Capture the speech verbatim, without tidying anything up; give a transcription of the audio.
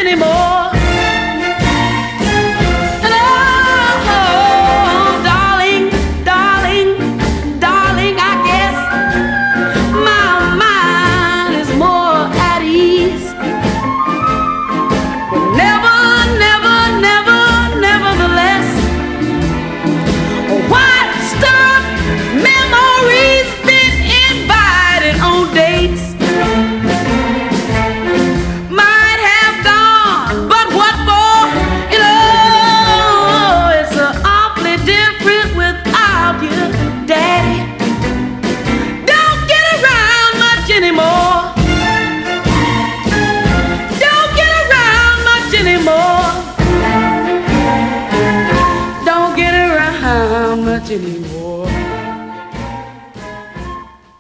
anymore. And oh, darling, darling, darling, I guess my mind is more at ease. But never, never, never, nevertheless, what stuff memories been invited on dates. Might have gone, but what for? You know, it's uh, awfully different without you, Daddy. Don't get around much anymore. Don't get around much anymore. Don't get around much anymore.